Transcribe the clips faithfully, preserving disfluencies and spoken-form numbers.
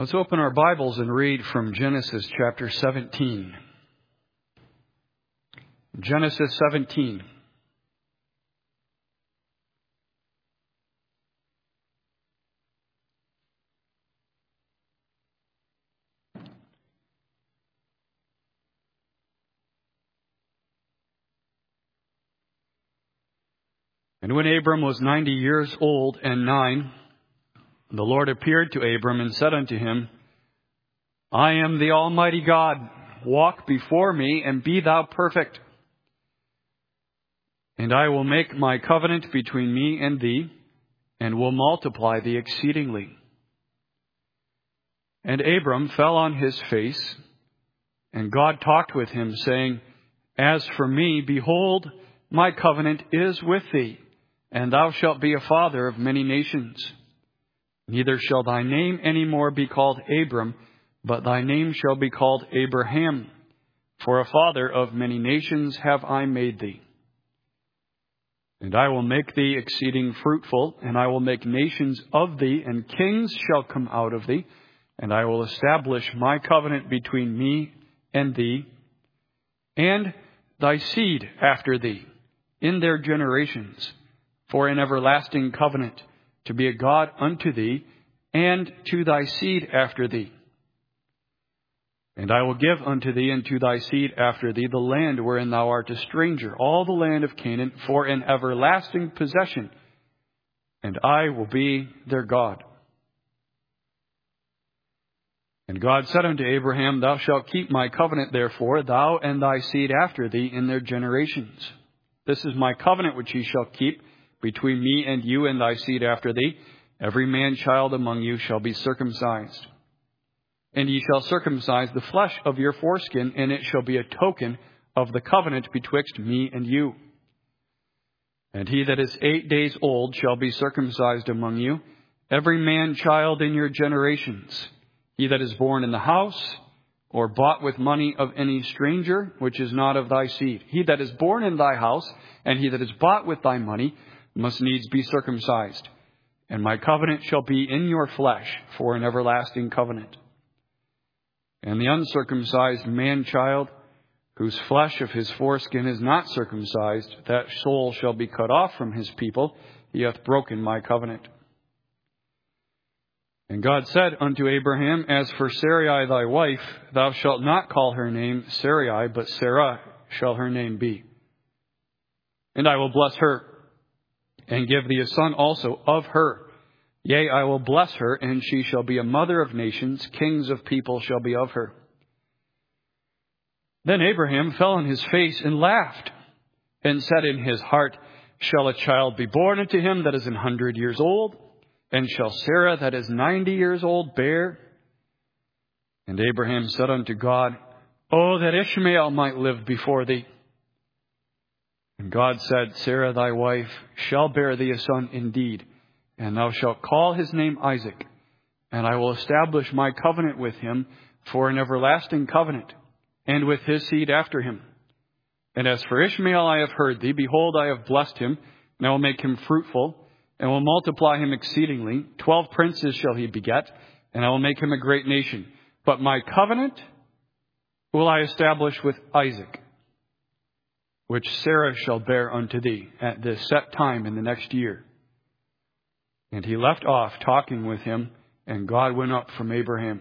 Let's open our Bibles and read from Genesis chapter seventeen. Genesis seventeen. And when Abram was ninety years old and nine, the Lord appeared to Abram and said unto him, I am the Almighty God. Walk before me and be thou perfect. And I will make my covenant between me and thee, and will multiply thee exceedingly. And Abram fell on his face, and God talked with him, saying, As for me, behold, my covenant is with thee, and thou shalt be a father of many nations. Neither shall thy name any more be called Abram, but thy name shall be called Abraham. For a father of many nations have I made thee. And I will make thee exceeding fruitful, and I will make nations of thee, and kings shall come out of thee. And I will establish my covenant between me and thee, and thy seed after thee, in their generations, for an everlasting covenant, to be a God unto thee, and to thy seed after thee. And I will give unto thee and to thy seed after thee the land wherein thou art a stranger, all the land of Canaan, for an everlasting possession, and I will be their God. And God said unto Abraham, Thou shalt keep my covenant, therefore, thou and thy seed after thee in their generations. This is my covenant which ye shall keep between me and you and thy seed after thee. Every man-child among you shall be circumcised. And ye shall circumcise the flesh of your foreskin, and it shall be a token of the covenant betwixt me and you. And he that is eight days old shall be circumcised among you, every man-child in your generations. He that is born in the house, or bought with money of any stranger, which is not of thy seed. He that is born in thy house, and he that is bought with thy money, must needs be circumcised. And my covenant shall be in your flesh for an everlasting covenant. And the uncircumcised man-child, whose flesh of his foreskin is not circumcised, that soul shall be cut off from his people. He hath broken my covenant. And God said unto Abraham, As for Sarai thy wife, thou shalt not call her name Sarai, but Sarah shall her name be. And I will bless her, and give thee a son also of her. Yea, I will bless her, and she shall be a mother of nations. Kings of people shall be of her. Then Abraham fell on his face and laughed, and said in his heart, Shall a child be born unto him that is an hundred years old? And shall Sarah that is ninety years old bear? And Abraham said unto God, Oh, that Ishmael might live before thee. And God said, Sarah thy wife shall bear thee a son indeed, and thou shalt call his name Isaac, and I will establish my covenant with him for an everlasting covenant, and with his seed after him. And as for Ishmael I have heard thee, behold, I have blessed him, and I will make him fruitful, and will multiply him exceedingly. Twelve princes shall he beget, and I will make him a great nation. But my covenant will I establish with Isaac, which Sarah shall bear unto thee at this set time in the next year. And he left off talking with him, and God went up from Abraham.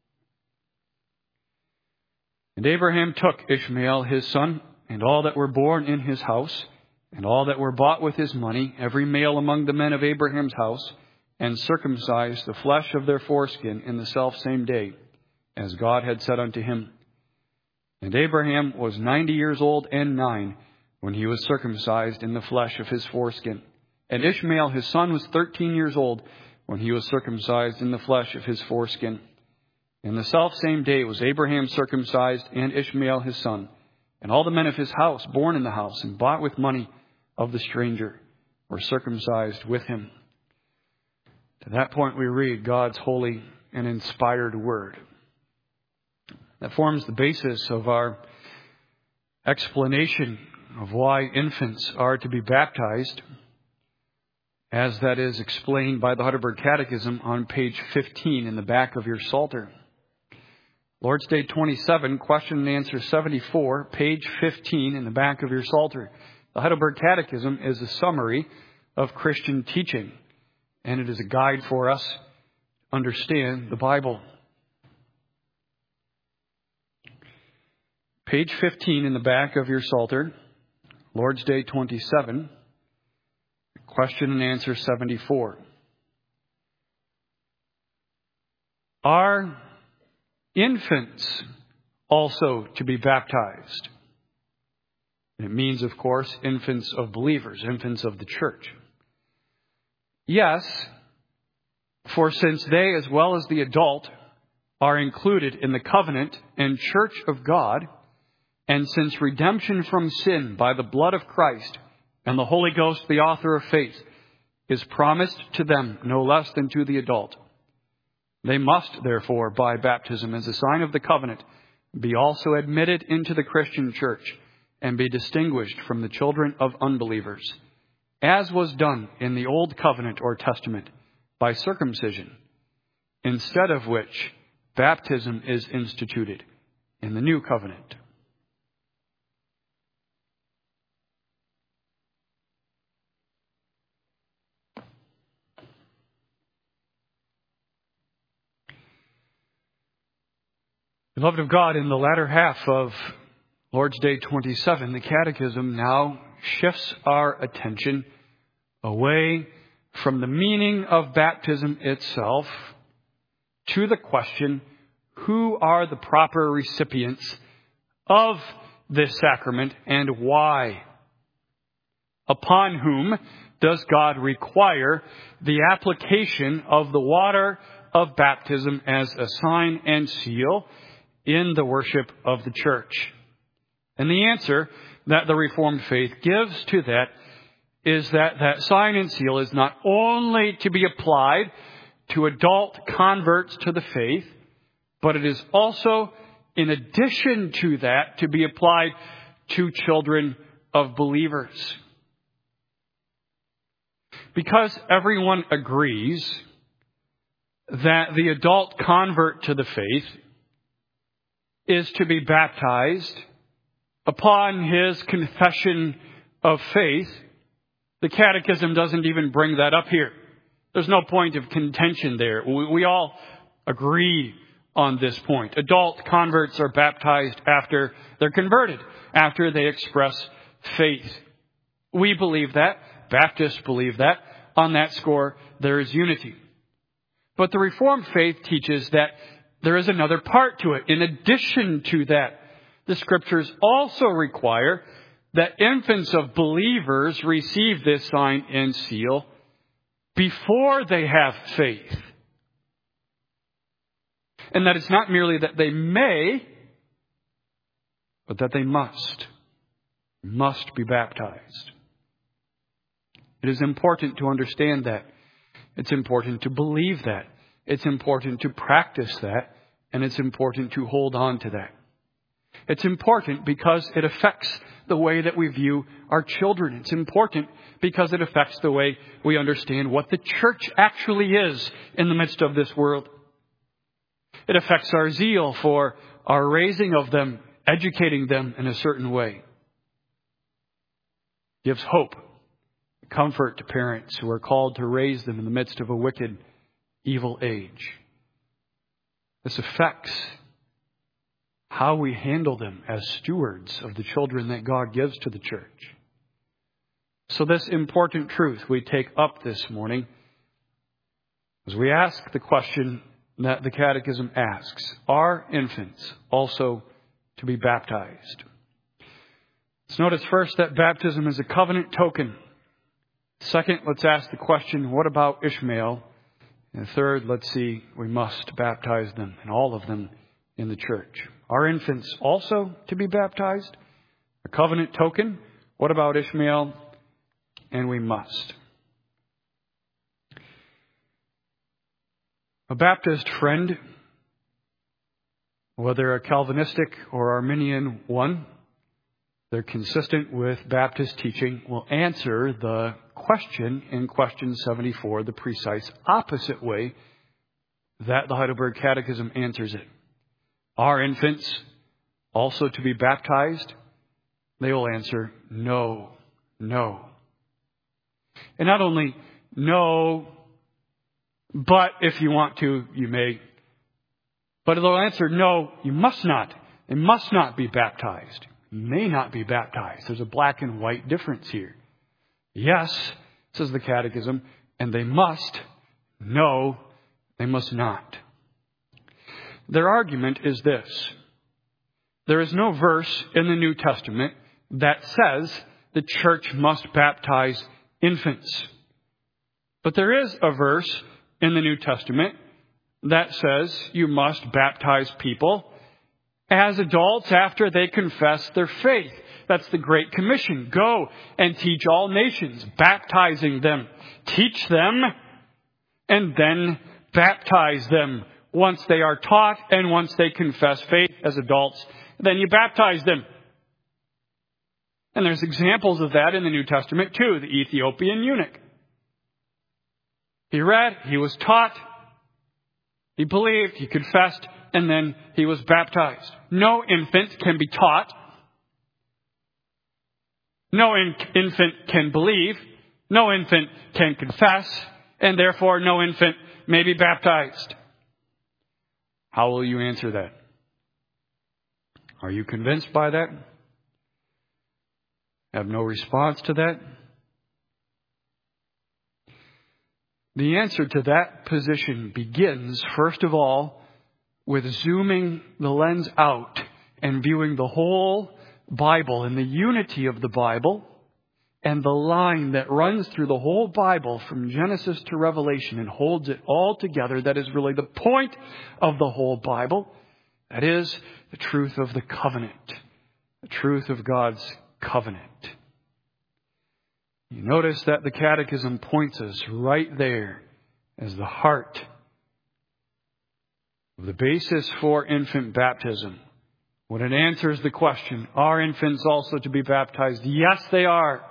And Abraham took Ishmael his son, and all that were born in his house, and all that were bought with his money, every male among the men of Abraham's house, and circumcised the flesh of their foreskin in the selfsame day, as God had said unto him. And Abraham was ninety years old and nine when he was circumcised in the flesh of his foreskin. And Ishmael his son was thirteen years old when he was circumcised in the flesh of his foreskin. In the selfsame day was Abraham circumcised, and Ishmael his son, and all the men of his house, born in the house, and bought with money of the stranger, were circumcised with him. To that point we read God's holy and inspired word. That forms the basis of our explanation of why infants are to be baptized as that is explained by the Heidelberg Catechism on page fifteen in the back of your Psalter. Lord's Day twenty-seven, question and answer seventy-four, page fifteen in the back of your Psalter. The Heidelberg Catechism is a summary of Christian teaching, and it is a guide for us to understand the Bible. Page fifteen in the back of your Psalter, Lord's Day twenty-seven, question and answer seventy-four. Are infants also to be baptized? It means, of course, infants of believers, infants of the church. Yes, for since they, as well as the adult, are included in the covenant and church of God, and since redemption from sin by the blood of Christ and the Holy Ghost, the author of faith, is promised to them no less than to the adult, they must, therefore, by baptism as a sign of the covenant, be also admitted into the Christian church and be distinguished from the children of unbelievers, as was done in the Old Covenant or Testament by circumcision, instead of which baptism is instituted in the New Covenant. Beloved of God, in the latter half of Lord's Day twenty-seven, the Catechism now shifts our attention away from the meaning of baptism itself to the question, who are the proper recipients of this sacrament and why? Upon whom does God require the application of the water of baptism as a sign and seal in the worship of the church? And the answer that the Reformed faith gives to that is that that sign and seal is not only to be applied to adult converts to the faith, but it is also, in addition to that, to be applied to children of believers. Because everyone agrees that the adult convert to the faith is to be baptized upon his confession of faith, the Catechism doesn't even bring that up here. There's no point of contention there. We, we all agree on this point. Adult converts are baptized after they're converted, after they express faith. We believe that. Baptists believe that. On that score, there is unity. But the Reformed faith teaches that there is another part to it. In addition to that, the Scriptures also require that infants of believers receive this sign and seal before they have faith. And that it's not merely that they may, but that they must, must be baptized. It is important to understand that. It's important to believe that. It's important to practice that. And it's important to hold on to that. It's important because it affects the way that we view our children. It's important because it affects the way we understand what the church actually is in the midst of this world. It affects our zeal for our raising of them, educating them in a certain way. It gives hope, comfort to parents who are called to raise them in the midst of a wicked, evil age. This affects how we handle them as stewards of the children that God gives to the church. So this important truth we take up this morning as we ask the question that the Catechism asks, are infants also to be baptized? Let's notice first that baptism is a covenant token. Second, let's ask the question, what about Ishmael? And third, let's see, we must baptize them, and all of them, in the church. Are infants also to be baptized? A covenant token. What about Ishmael? And we must. A Baptist friend, whether a Calvinistic or Arminian one, they're consistent with Baptist teaching, will answer the question in question seventy-four the precise opposite way that the Heidelberg Catechism answers it. Are infants also to be baptized? They will answer, no, no. And not only no, but if you want to, you may. But they'll answer, no, you must not. They must not be baptized. You may not be baptized. There's a black and white difference here. Yes, says the Catechism, and they must. No, they must not. Their argument is this. There is no verse in the New Testament that says the church must baptize infants. But there is a verse in the New Testament that says you must baptize people as adults after they confess their faith. That's the Great Commission. Go and teach all nations, baptizing them. Teach them and then baptize them. Once they are taught and once they confess faith as adults, then you baptize them. And there's examples of that in the New Testament too. The Ethiopian eunuch. He read, he was taught, he believed, he confessed, and then he was baptized. No infant can be taught. No in- infant can believe. No infant can confess. And therefore no infant may be baptized. How will you answer that? Are you convinced by that? Have no response to that? The answer to that position begins, first of all, with zooming the lens out and viewing the whole Bible and the unity of the Bible and the line that runs through the whole Bible from Genesis to Revelation and holds it all together. That is really the point of the whole Bible. That is the truth of the covenant, the truth of God's covenant. You notice that the Catechism points us right there as the heart of the basis for infant baptism. When it answers the question, are infants also to be baptized? Yes, they are.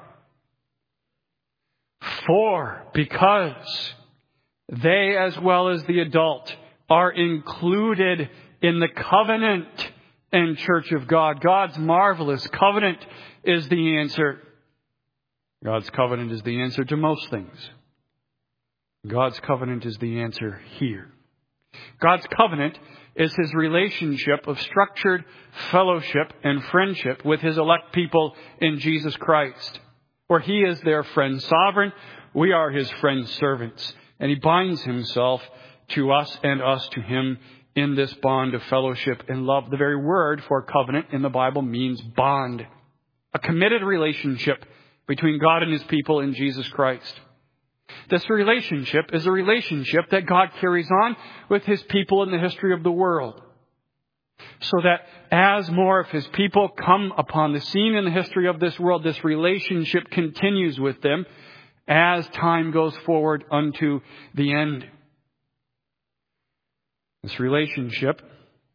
For, because they, as well as the adult, are included in the covenant and church of God. God's marvelous covenant is the answer. God's covenant is the answer to most things. God's covenant is the answer here. God's covenant is His relationship of structured fellowship and friendship with His elect people in Jesus Christ. Where He is their friend sovereign, we are His friend servants. And He binds Himself to us and us to Him in this bond of fellowship and love. The very word for covenant in the Bible means bond. A committed relationship between God and His people in Jesus Christ. This relationship is a relationship that God carries on with His people in the history of the world. So that as more of His people come upon the scene in the history of this world, this relationship continues with them as time goes forward unto the end. This relationship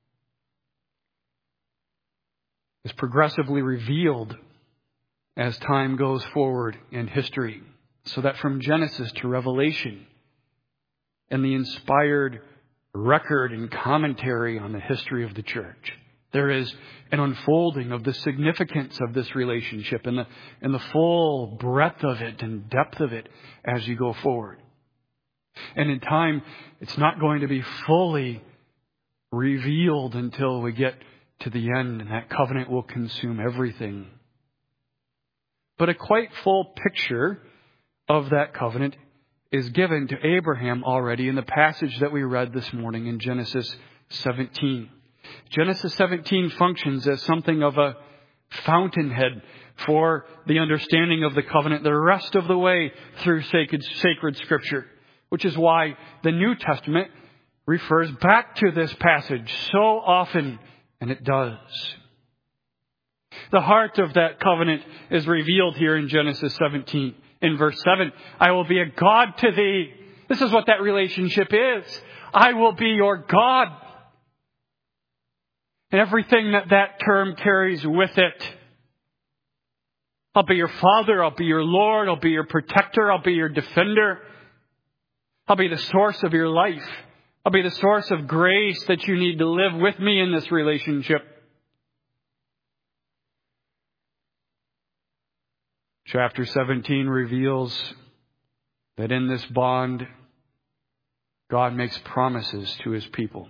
is progressively revealed as time goes forward in history. So that from Genesis to Revelation and the inspired record and commentary on the history of the church, there is an unfolding of the significance of this relationship and the, and the full breadth of it and depth of it as you go forward. And in time, it's not going to be fully revealed until we get to the end, and that covenant will consume everything. But a quite full picture of that covenant is given to Abraham already in the passage that we read this morning in Genesis seventeen. Genesis seventeen functions as something of a fountainhead for the understanding of the covenant the rest of the way through sacred, sacred Scripture, which is why the New Testament refers back to this passage so often, and it does. The heart of that covenant is revealed here in Genesis seventeen. In verse seven, I will be a God to thee. This is what that relationship is. I will be your God. And everything that that term carries with it. I'll be your father. I'll be your Lord. I'll be your protector. I'll be your defender. I'll be the source of your life. I'll be the source of grace that you need to live with me in this relationship. Chapter seventeen reveals that in this bond, God makes promises to his people.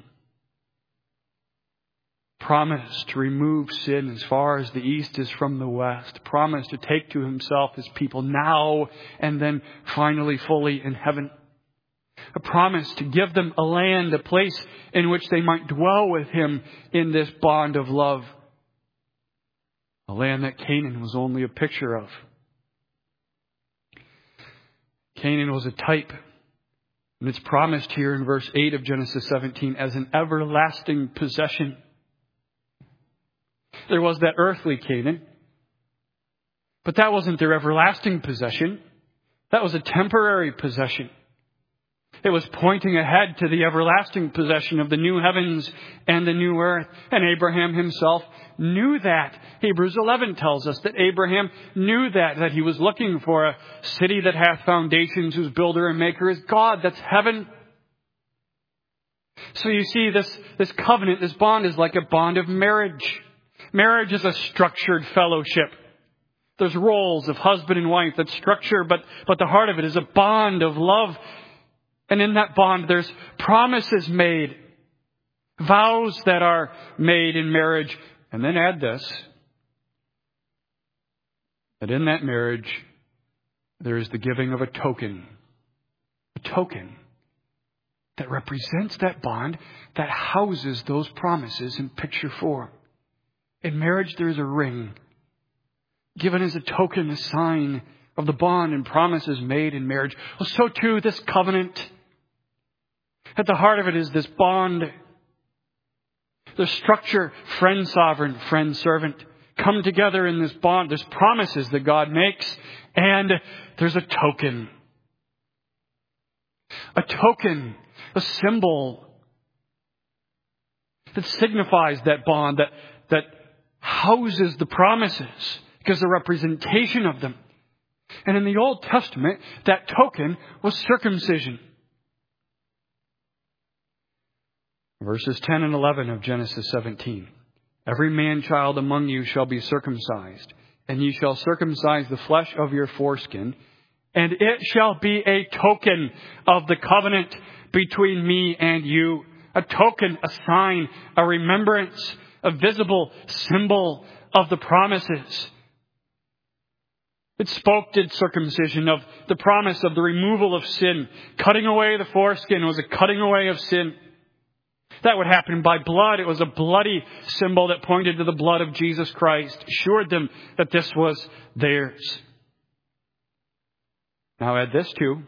Promise to remove sin as far as the east is from the west. Promise to take to himself his people now and then finally fully in heaven. A promise to give them a land, a place in which they might dwell with him in this bond of love. A land that Canaan was only a picture of. Canaan was a type, and it's promised here in verse eight of Genesis seventeen as an everlasting possession. There was that earthly Canaan, but that wasn't their everlasting possession. That was a temporary possession. It was pointing ahead to the everlasting possession of the new heavens and the new earth. And Abraham himself knew that. Hebrews eleven tells us that Abraham knew that, that he was looking for a city that hath foundations, whose builder and maker is God. That's heaven. So you see, this, this covenant, this bond is like a bond of marriage. Marriage is a structured fellowship. There's roles of husband and wife, that's structure, but, but the heart of it is a bond of love. And in that bond, there's promises made, vows that are made in marriage. And then add this, that in that marriage, there is the giving of a token. A token that represents that bond, that houses those promises in picture form. In marriage, there's a ring given as a token, a sign of the bond and promises made in marriage. Well, so too, this covenant. At the heart of it is this bond. The structure, friend sovereign, friend servant, come together in this bond. There's promises that God makes, and there's a token. A token, a symbol that signifies that bond, that, that houses the promises, because a representation of them. And in the Old Testament, that token was circumcision. Verses ten and eleven of Genesis seventeen. Every man-child among you shall be circumcised, and ye shall circumcise the flesh of your foreskin, and it shall be a token of the covenant between me and you. A token, a sign, a remembrance, a visible symbol of the promises. It spoke, did circumcision, of the promise of the removal of sin. Cutting away the foreskin was a cutting away of sin. That would happen by blood. It was a bloody symbol that pointed to the blood of Jesus Christ, assured them that this was theirs. Now add this too.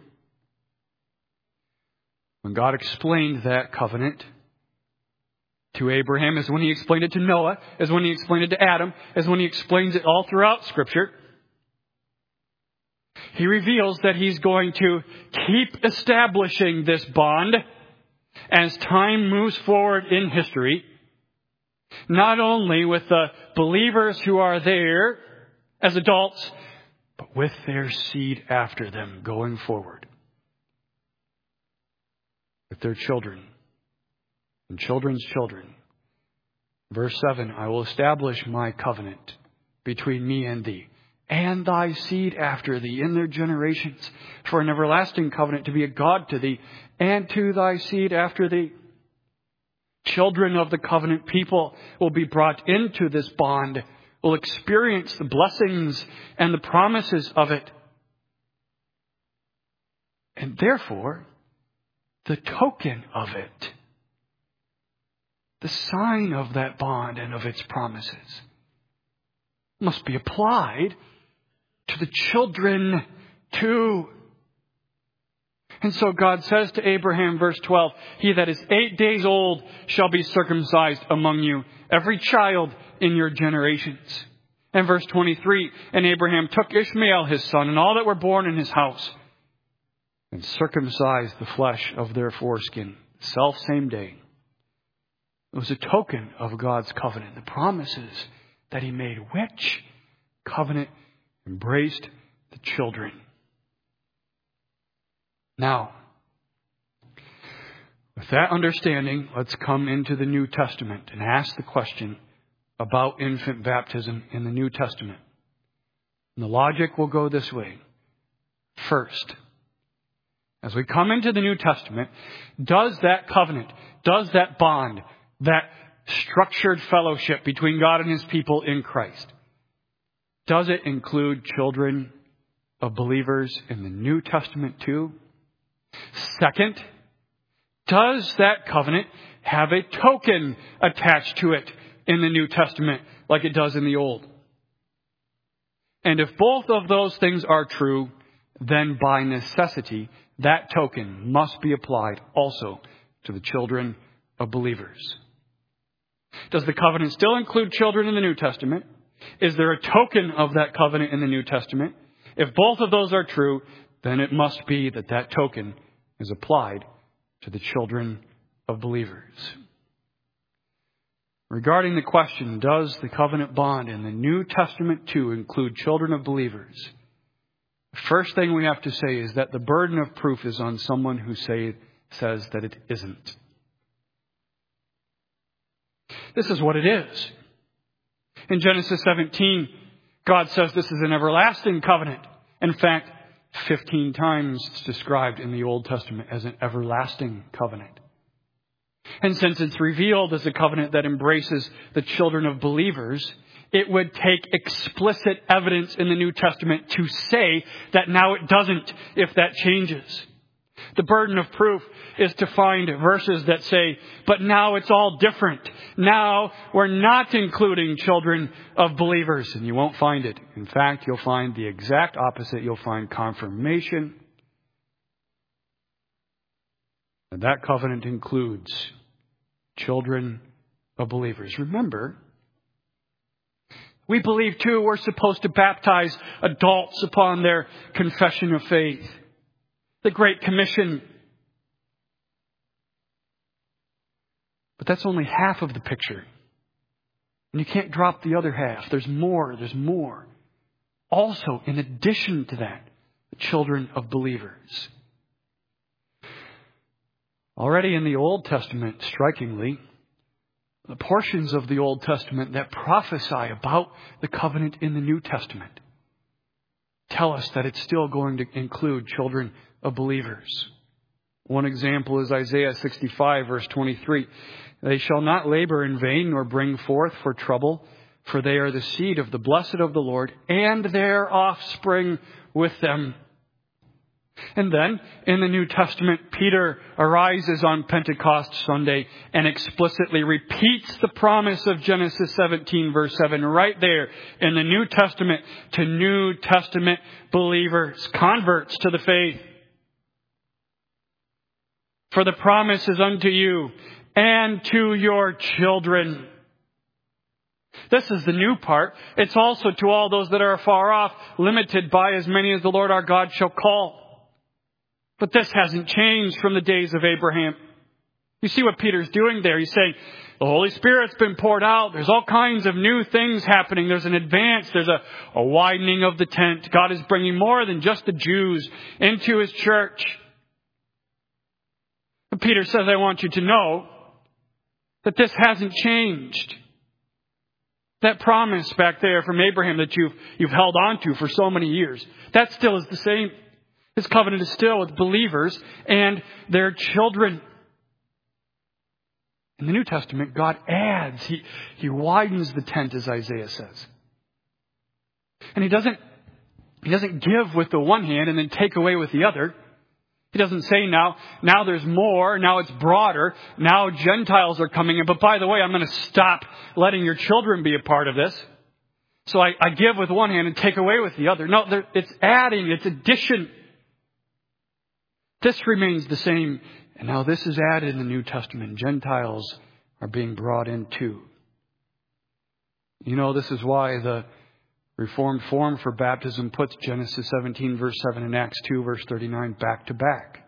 When God explained that covenant to Abraham, as when he explained it to Noah, as when he explained it to Adam, as when he explains it all throughout Scripture, he reveals that he's going to keep establishing this bond as time moves forward in history, not only with the believers who are there as adults, but with their seed after them going forward. With their children and children's children. Verse seven, I will establish my covenant between me and thee, and thy seed after thee in their generations, for an everlasting covenant to be a God to thee, and to thy seed after thee. Children of the covenant people will be brought into this bond, will experience the blessings and the promises of it. And therefore, the token of it, the sign of that bond and of its promises, must be applied to the children too. And so God says to Abraham, verse twelve, he that is eight days old shall be circumcised among you, every child in your generations. And verse twenty-three, and Abraham took Ishmael his son and all that were born in his house, and circumcised the flesh of their foreskin, self same day. It was a token of God's covenant, the promises that he made. Which covenant embraced the children. Now, with that understanding, let's come into the New Testament and ask the question about infant baptism in the New Testament. And the logic will go this way. First, as we come into the New Testament, does that covenant, does that bond, that structured fellowship between God and His people in Christ, does it include children of believers in the New Testament too? Second, does that covenant have a token attached to it in the New Testament like it does in the Old? And if both of those things are true, then by necessity, that token must be applied also to the children of believers. Does the covenant still include children in the New Testament? Is there a token of that covenant in the New Testament? If both of those are true, then it must be that that token is applied to the children of believers. Regarding the question, does the covenant bond in the New Testament too include children of believers? The first thing we have to say is that the burden of proof is on someone who say, says that it isn't. This is what it is. In Genesis seventeen, God says this is an everlasting covenant. In fact, fifteen times it's described in the Old Testament as an everlasting covenant. And since it's revealed as a covenant that embraces the children of believers, it would take explicit evidence in the New Testament to say that now it doesn't if that changes. The burden of proof is to find verses that say, but now it's all different. Now we're not including children of believers. And you won't find it. In fact, you'll find the exact opposite. You'll find confirmation. And that covenant includes children of believers. Remember, we believe too we're supposed to baptize adults upon their confession of faith. The Great Commission. But that's only half of the picture. And you can't drop the other half. There's more. There's more. Also, in addition to that, the children of believers. Already in the Old Testament, strikingly, the portions of the Old Testament that prophesy about the covenant in the New Testament tell us that it's still going to include children of believers. One example is Isaiah sixty-five, verse twenty-three. They shall not labor in vain nor bring forth for trouble, for they are the seed of the blessed of the Lord, and their offspring with them. And then, in the New Testament, Peter arises on Pentecost Sunday and explicitly repeats the promise of Genesis seventeen, verse seven, right there in the New Testament to New Testament believers, converts to the faith. For the promise is unto you and to your children. This is the new part. It's also to all those that are afar off, limited by as many as the Lord our God shall call. But this hasn't changed from the days of Abraham. You see what Peter's doing there? He's saying, the Holy Spirit's been poured out. There's all kinds of new things happening. There's an advance. There's a, a widening of the tent. God is bringing more than just the Jews into His church. But Peter says, I want you to know that this hasn't changed. That promise back there from Abraham that you've, you've held on to for so many years, that still is the same. His covenant is still with believers and their children. In the New Testament, God adds. He, he widens the tent, as Isaiah says. And He doesn't, He doesn't give with the one hand and then take away with the other. He doesn't say now, now there's more, now it's broader, now Gentiles are coming in. But by the way, I'm going to stop letting your children be a part of this. So I, I give with one hand and take away with the other. No, it's adding, it's addition. This remains the same. And now this is added in the New Testament. Gentiles are being brought in too. You know, this is why the Reformed form for baptism puts Genesis seventeen, verse seven, and Acts two, verse thirty-nine back to back.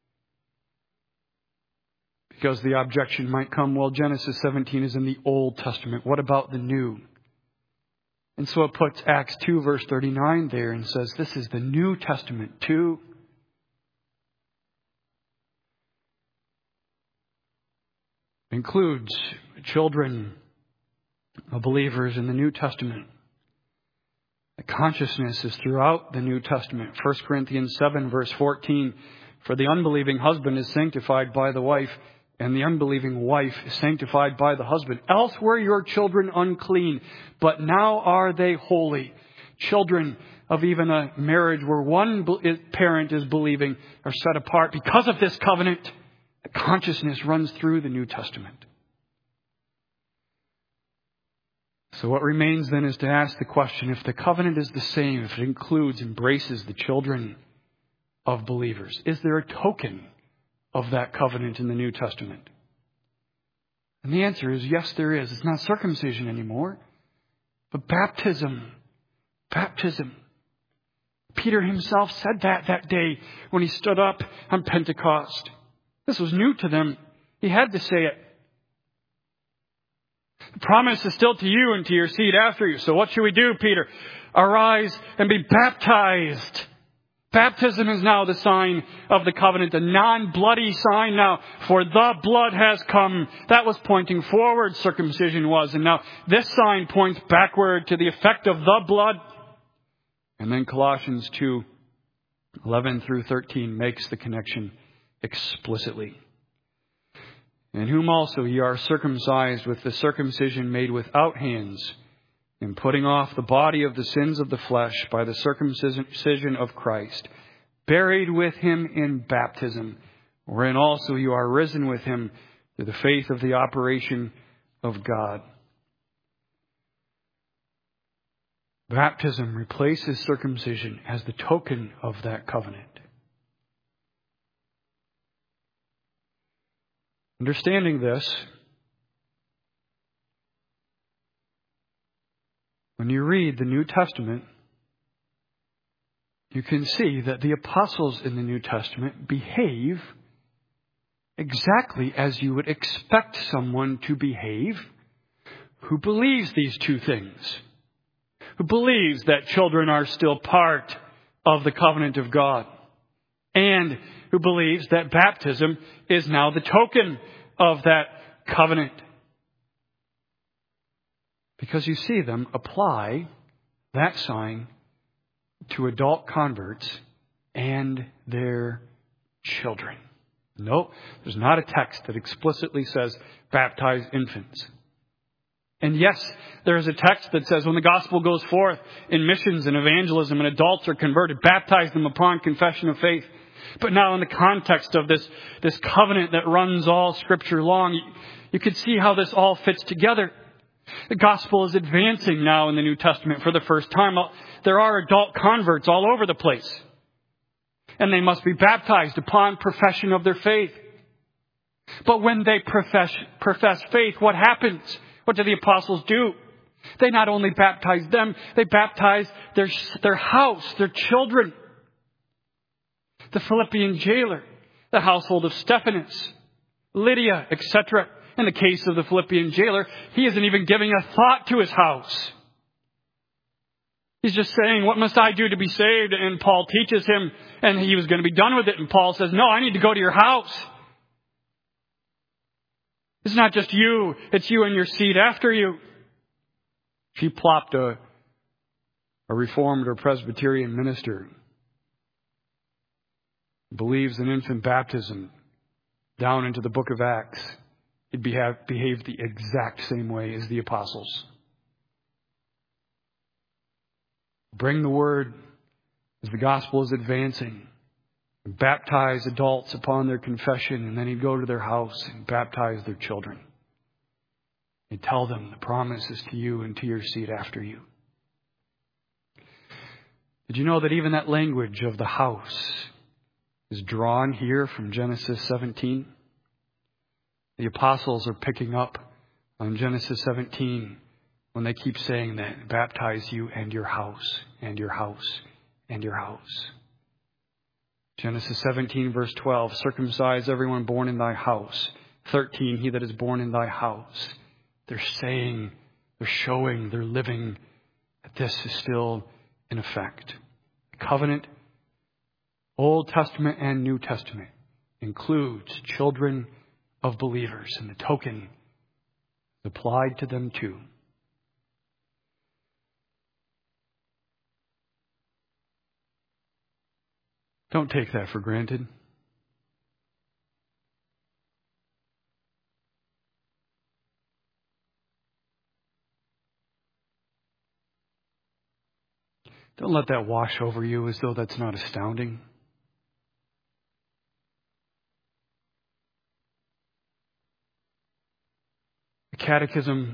Because the objection might come, well, Genesis seventeen is in the Old Testament. What about the New? And so it puts Acts two verse thirty-nine there and says this is the New Testament too. Includes children of believers in the New Testament. The consciousness is throughout the New Testament. First Corinthians seven verse fourteen. For the unbelieving husband is sanctified by the wife, and the unbelieving wife is sanctified by the husband. Else were your children unclean, but now are they holy. Children of even a marriage where one parent is believing are set apart because of this covenant. The consciousness runs through the New Testament. So what remains then is to ask the question, if the covenant is the same, if it includes, embraces the children of believers, is there a token of that covenant in the New Testament? And the answer is yes, there is. It's not circumcision anymore, but baptism. Baptism. Peter himself said that that day when he stood up on Pentecost. This was new to them. He had to say it. The promise is still to you and to your seed after you. So what should we do, Peter? Arise and be baptized. Baptism is now the sign of the covenant, a non-bloody sign now, for the blood has come. That was pointing forward, circumcision was. And now this sign points backward to the effect of the blood. And then Colossians two, eleven through thirteen makes the connection explicitly. In whom also ye are circumcised with the circumcision made without hands, in putting off the body of the sins of the flesh by the circumcision of Christ, buried with him in baptism, wherein also you are risen with him through the faith of the operation of God. Baptism replaces circumcision as the token of that covenant. Understanding this, when you read the New Testament, you can see that the apostles in the New Testament behave exactly as you would expect someone to behave who believes these two things, who believes that children are still part of the covenant of God, and who believes that baptism is now the token of that covenant. Because you see them apply that sign to adult converts and their children. No, there's not a text that explicitly says baptize infants. And yes, there is a text that says when the gospel goes forth in missions and evangelism and adults are converted, baptize them upon confession of faith. But now in the context of this, this covenant that runs all Scripture long, you, you can see how this all fits together. The gospel is advancing now in the New Testament for the first time. There are adult converts all over the place. And they must be baptized upon profession of their faith. But when they profess, profess faith, what happens? What do the apostles do? They not only baptize them, they baptize their, their house, their children. The Philippian jailer, the household of Stephanas, Lydia, et cetera. In the case of the Philippian jailer, he isn't even giving a thought to his house. He's just saying, what must I do to be saved? And Paul teaches him, and he was going to be done with it. And Paul says, no, I need to go to your house. It's not just you, it's you and your seed after you. She plopped a, a Reformed or Presbyterian minister, believes in infant baptism, down into the book of Acts. He'd behave, behave the exact same way as the apostles. Bring the word as the gospel is advancing. Baptize adults upon their confession, and then he'd go to their house and baptize their children. He'd tell them the promise is to you and to your seed after you. Did you know that even that language of the house is drawn here from Genesis seventeen? The apostles are picking up on Genesis seventeen when they keep saying that, baptize you and your house, and your house, and your house. Genesis seventeen verse twelve, circumcise everyone born in thy house. thirteen, he that is born in thy house. They're saying, they're showing, they're living that this is still in effect. The covenant, Old Testament and New Testament, includes children of believers, and the token is applied to them too. Don't take that for granted. Don't let that wash over you as though that's not astounding. The Catechism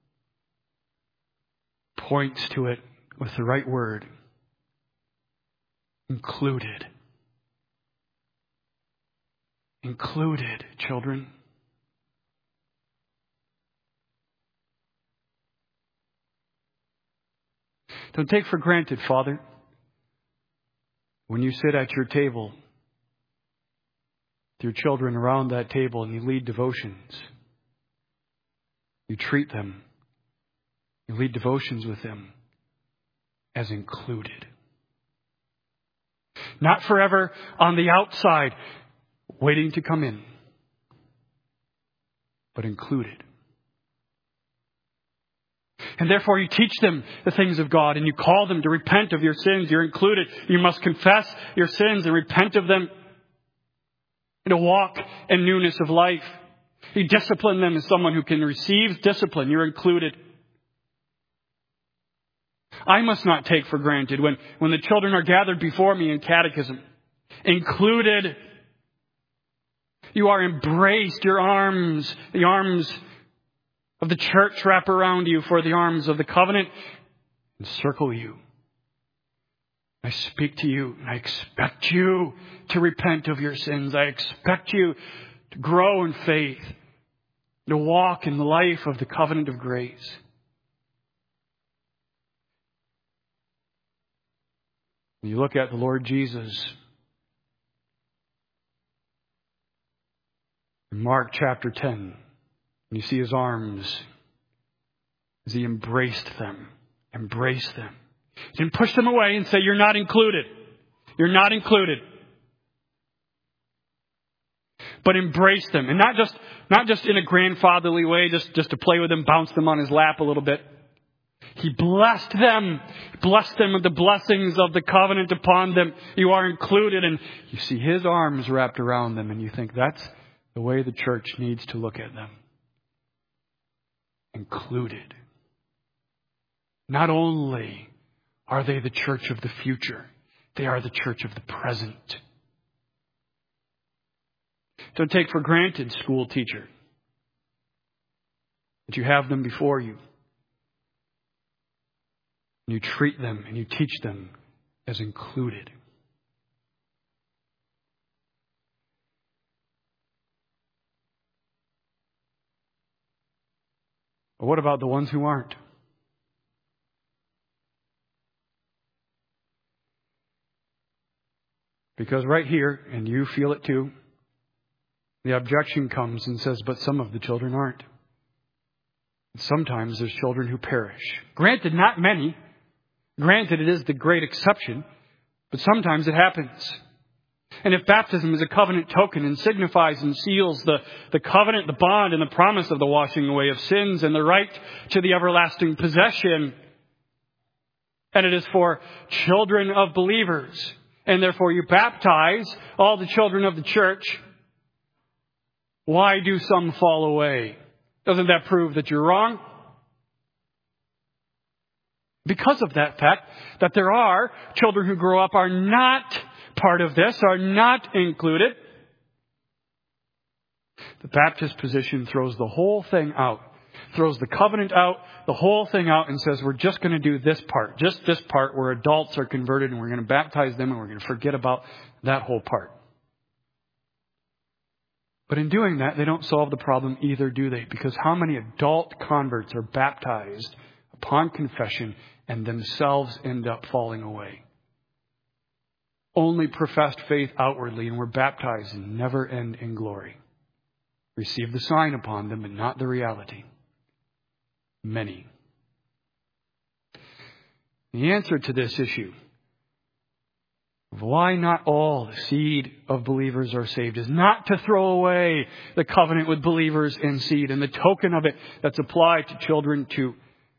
points to it with the right word. Included. Included, children. Don't take for granted, Father, when you sit at your table with your children around that table and you lead devotions. You treat them. You lead devotions with them as included. Not forever on the outside, waiting to come in, but included. And therefore you teach them the things of God and you call them to repent of your sins. You're included. You must confess your sins and repent of them and to walk in newness of life. You discipline them as someone who can receive discipline. You're included. I must not take for granted when, when the children are gathered before me in catechism. Included. You are embraced. Your arms, the arms of the church wrap around you, for the arms of the covenant encircle you. I speak to you and I expect you to repent of your sins. I expect you to grow in faith, to walk in the life of the covenant of grace. When you look at the Lord Jesus in Mark chapter ten, and you see his arms as he embraced them, embraced them. He didn't push them away and say, you're not included. You're not included. But embrace them. And not just, not just in a grandfatherly way, just, just to play with them, bounce them on his lap a little bit. He blessed them, blessed them with the blessings of the covenant upon them. You are included, and you see his arms wrapped around them, and you think that's the way the church needs to look at them. Included. Not only are they the church of the future, they are the church of the present. Don't take for granted, school teacher, that you have them before you. And you treat them and you teach them as included. But what about the ones who aren't? Because right here, and you feel it too, the objection comes and says, but some of the children aren't. Sometimes there's children who perish. Granted, not many. Granted, it is the great exception. But sometimes it happens. And if baptism is a covenant token and signifies and seals the, the covenant, the bond, and the promise of the washing away of sins and the right to the everlasting possession, and it is for children of believers, and therefore you baptize all the children of the church, why do some fall away? Doesn't that prove that you're wrong? Because of that fact that there are children who grow up are not part of this, are not included. The Baptist position throws the whole thing out, throws the covenant out, the whole thing out, and says we're just going to do this part, just this part where adults are converted and we're going to baptize them and we're going to forget about that whole part. But in doing that, they don't solve the problem either, do they? Because how many adult converts are baptized upon confession and themselves end up falling away? Only professed faith outwardly and were baptized and never end in glory. Receive the sign upon them and not the reality. Many. The answer to this issue of why not all the seed of believers are saved is not to throw away the covenant with believers and seed and the token of it that's applied to children too.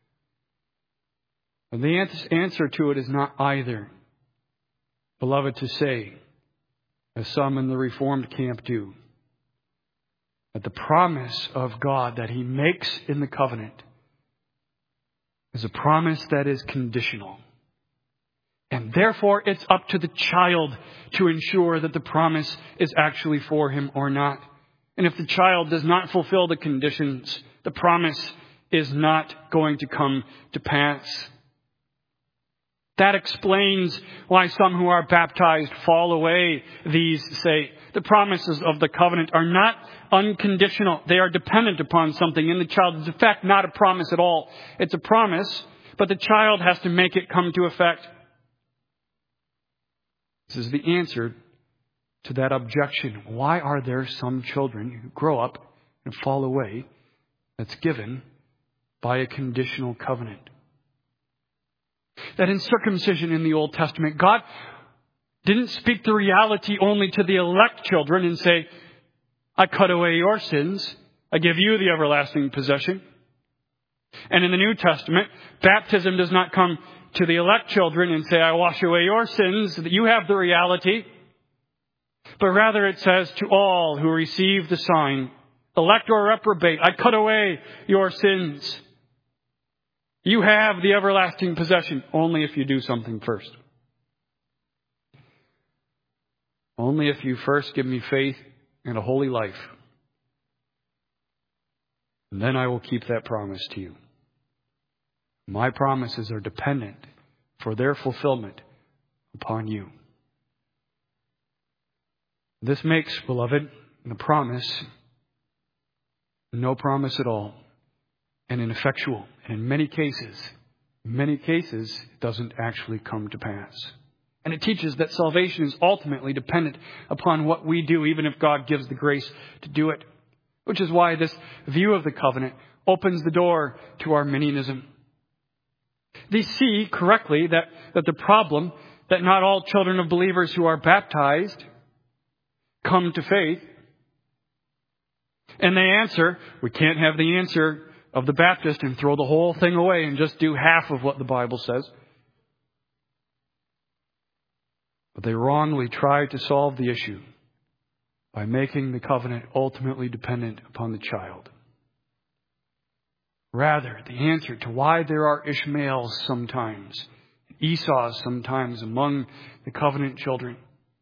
And the answer to it is not either, beloved, to say, as some in the Reformed camp do, that the promise of God that He makes in the covenant is a promise that is conditional. And therefore, it's up to the child to ensure that the promise is actually for him or not. And if the child does not fulfill the conditions, the promise is not going to come to pass. That explains why some who are baptized fall away. These say the promises of the covenant are not unconditional. They are dependent upon something in the child. It's in fact not a promise at all. It's a promise, but the child has to make it come to effect. This is the answer to that objection. Why are there some children who grow up and fall away that's given by a conditional covenant? That in circumcision in the Old Testament, God didn't speak the reality only to the elect children and say, I cut away your sins, I give you the everlasting possession. And in the New Testament, baptism does not come to the elect children and say, I wash away your sins, that you have the reality. But rather it says to all who receive the sign, elect or reprobate, I cut away your sins. You have the everlasting possession, only if you do something first. Only if you first give me faith and a holy life. And then I will keep that promise to you. My promises are dependent for their fulfillment upon you. This makes, beloved, the promise no promise at all and ineffectual. And in many cases, many cases, it doesn't actually come to pass. And it teaches that salvation is ultimately dependent upon what we do, even if God gives the grace to do it. Which is why this view of the covenant opens the door to Arminianism. They see correctly that, that the problem that not all children of believers who are baptized come to faith. And they answer, we can't have the answer of the Baptist and throw the whole thing away and just do half of what the Bible says. But they wrongly try to solve the issue by making the covenant ultimately dependent upon the child. Rather, the answer to why there are Ishmaels sometimes, Esau's sometimes among the covenant children,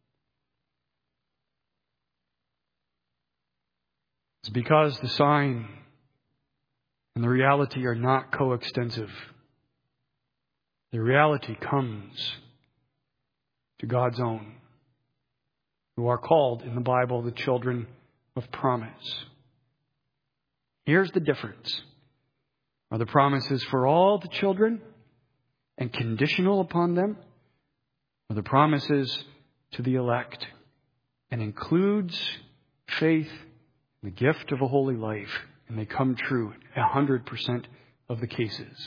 is because the sign and the reality are not coextensive. The reality comes to God's own, who are called in the Bible the children of promise. Here's the difference. Are the promises for all the children and conditional upon them? Or the promises to the elect and includes faith, the gift of a holy life, and they come true in one hundred percent of the cases?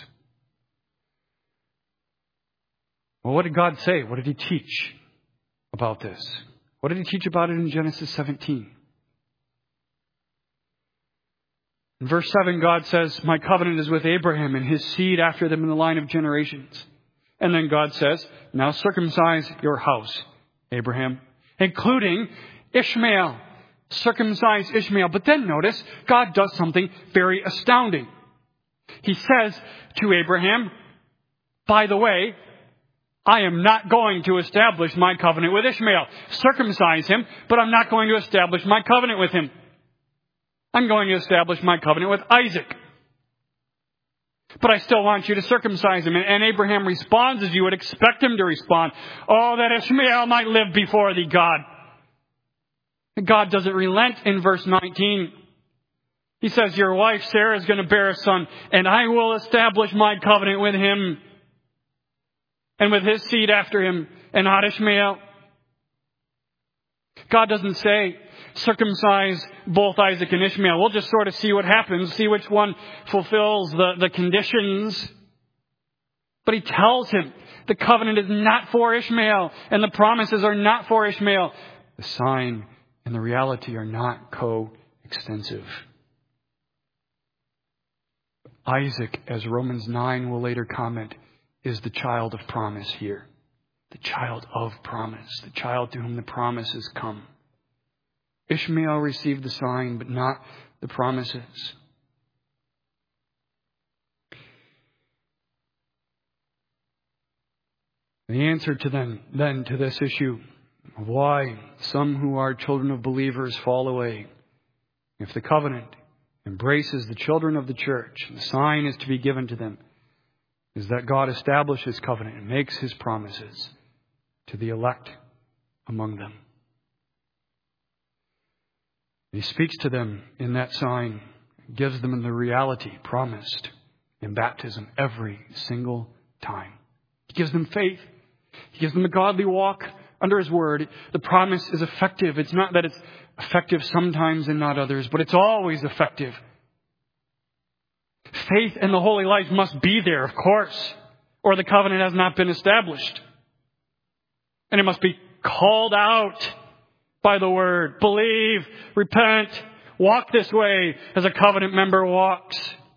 Well, what did God say? What did He teach about this? What did He teach about it in Genesis seventeen? In verse seven, God says, my covenant is with Abraham and his seed after them in the line of generations. And then God says, now circumcise your house, Abraham, including Ishmael. Circumcise Ishmael. But then notice, God does something very astounding. He says to Abraham, by the way, I am not going to establish my covenant with Ishmael. Circumcise him, but I'm not going to establish my covenant with him. I'm going to establish my covenant with Isaac. But I still want you to circumcise him. And Abraham responds as you would expect him to respond. Oh, that Ishmael might live before thee, God. And God doesn't relent in verse nineteen. He says, your wife Sarah is going to bear a son, and I will establish my covenant with him and with his seed after him, and not Ishmael. God doesn't say, circumcise both Isaac and Ishmael. We'll just sort of see what happens, see which one fulfills the, the conditions. But he tells him the covenant is not for Ishmael and the promises are not for Ishmael. The sign and the reality are not co-extensive. Isaac, as Romans nine will later comment, is the child of promise here. The child of promise. The child to whom the promises come. Ishmael received the sign, but not the promises. The answer to them, then, to this issue of why some who are children of believers fall away, if the covenant embraces the children of the church, and the sign is to be given to them, is that God establishes covenant and makes his promises to the elect among them. He speaks to them in that sign, gives them the reality promised in baptism every single time. He gives them faith. He gives them a godly walk under his word. The promise is effective. It's not that it's effective sometimes and not others, but it's always effective. Faith and the holy life must be there, of course, or the covenant has not been established. And it must be called out by the word. Believe, repent, walk this way as a covenant member walks.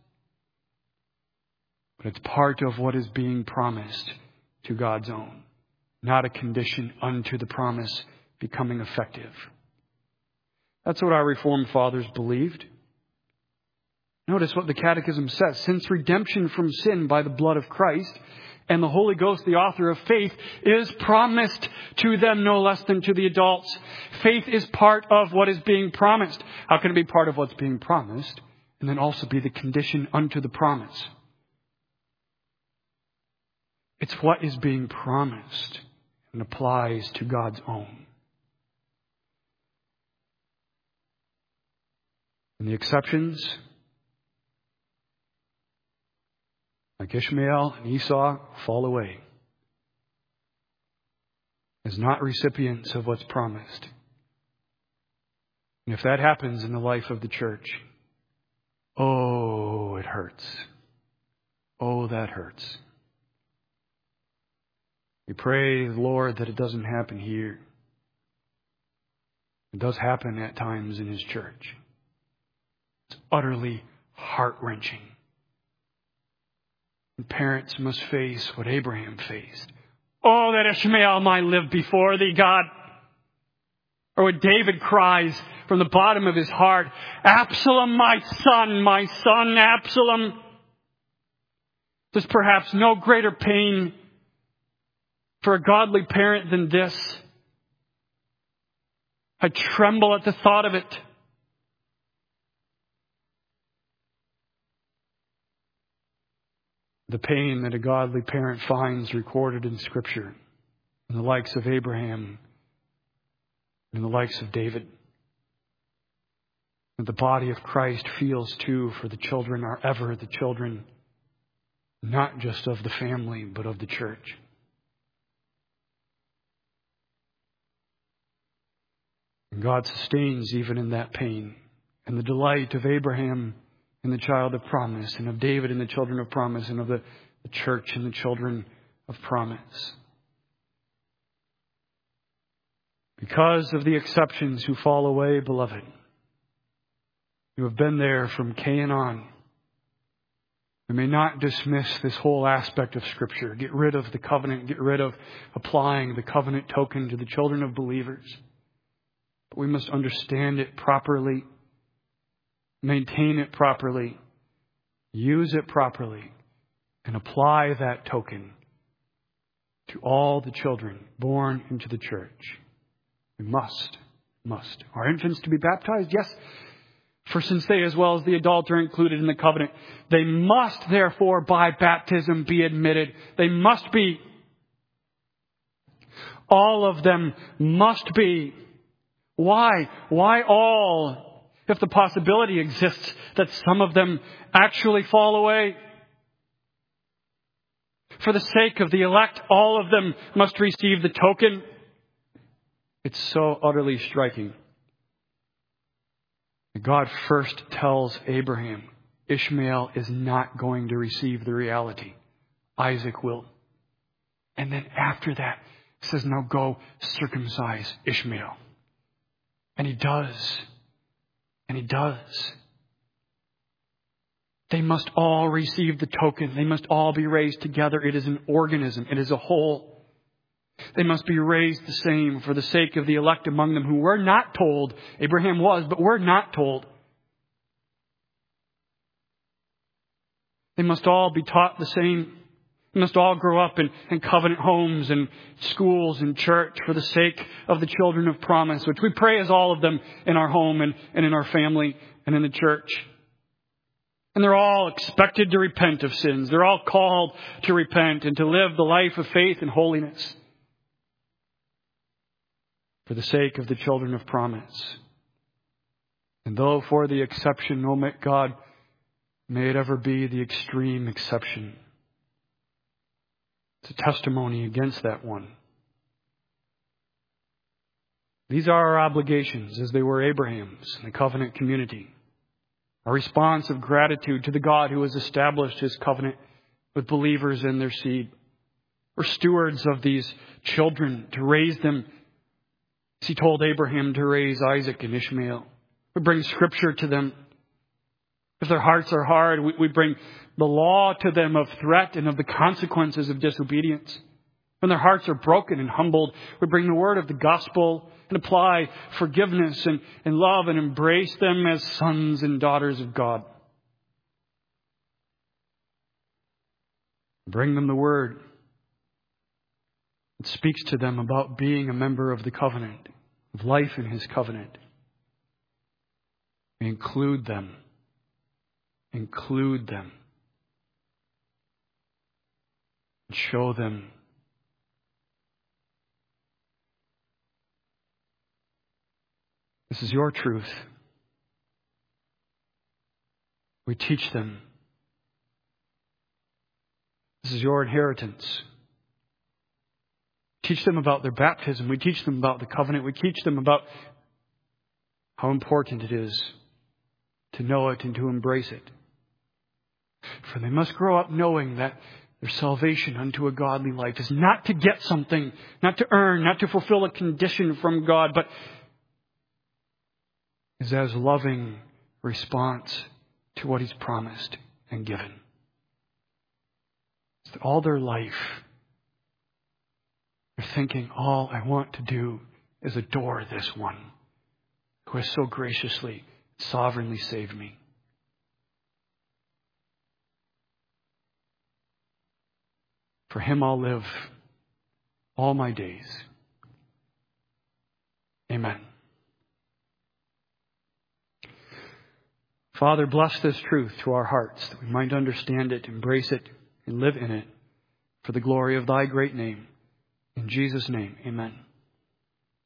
But it's part of what is being promised to God's own, not a condition unto the promise becoming effective. That's what our Reformed fathers believed. Notice what the Catechism says. Since redemption from sin by the blood of Christ and the Holy Ghost, the author of faith, is promised to them no less than to the adults. Faith is part of what is being promised. How can it be part of what's being promised and then also be the condition unto the promise? It's what is being promised and applies to God's own. And the exceptions, like Ishmael and Esau, fall away as not recipients of what's promised. And if that happens in the life of the church, oh, it hurts. Oh, that hurts. We pray, Lord, that it doesn't happen here. It does happen at times in his church. It's utterly heart-wrenching. And parents must face what Abraham faced. Oh, that Ishmael might live before thee, God. Or what David cries from the bottom of his heart, Absalom, my son, my son, Absalom. There's perhaps no greater pain for a godly parent than this. I tremble at the thought of it. The pain that a godly parent finds recorded in Scripture, in the likes of Abraham, and the likes of David. And the body of Christ feels too, for the children are ever the children, not just of the family, but of the church. And God sustains even in that pain. And the delight of Abraham and the child of promise, and of David and the children of promise, and of the, the church and the children of promise. Because of the exceptions who fall away, beloved, you have been there from Cain on. We may not dismiss this whole aspect of Scripture. Get rid of the covenant. Get rid of applying the covenant token to the children of believers. But we must understand it properly. Maintain it properly. Use it properly. And apply that token to all the children born into the church. We must. Must. Are infants to be baptized? Yes. For since they, as well as the adult, are included in the covenant, they must, therefore, by baptism be admitted. They must be. All of them must be. Why? Why all? If the possibility exists that some of them actually fall away. For the sake of the elect, all of them must receive the token. It's so utterly striking. God first tells Abraham, Ishmael is not going to receive the reality. Isaac will. And then after that, it says, now go circumcise Ishmael. And he does. And he does. They must all receive the token. They must all be raised together. It is an organism. It is a whole. They must be raised the same for the sake of the elect among them who were not told. Abraham was, but were not told. They must all be taught the same. They must all grow up in, in covenant homes and schools and church for the sake of the children of promise, which we pray as all of them in our home and, and in our family and in the church. And they're all expected to repent of sins. They're all called to repent and to live the life of faith and holiness for the sake of the children of promise. And though for the exception, oh may God, may it ever be the extreme exception. It's a testimony against that one. These are our obligations as they were Abraham's in the covenant community. A response of gratitude to the God who has established his covenant with believers and their seed. We're stewards of these children to raise them as he told Abraham to raise Isaac and Ishmael. We bring Scripture to them. If their hearts are hard, we, we bring the law to them of threat and of the consequences of disobedience. When their hearts are broken and humbled, we bring the word of the gospel and apply forgiveness and, and love and embrace them as sons and daughters of God. Bring them the word. It speaks to them about being a member of the covenant, of life in his covenant. We include them. Include them. And show them this is your truth. We teach them. This is your inheritance. Teach them about their baptism. We teach them about the covenant. We teach them about how important it is to know it and to embrace it. For they must grow up knowing that their salvation unto a godly life is not to get something, not to earn, not to fulfill a condition from God, but is as loving response to what he's promised and given. So all their life, they're thinking, all I want to do is adore this one who has so graciously, sovereignly saved me. For him I'll live all my days. Amen. Father, bless this truth to our hearts, that we might understand it, embrace it, and live in it for the glory of thy great name. In Jesus' name, amen.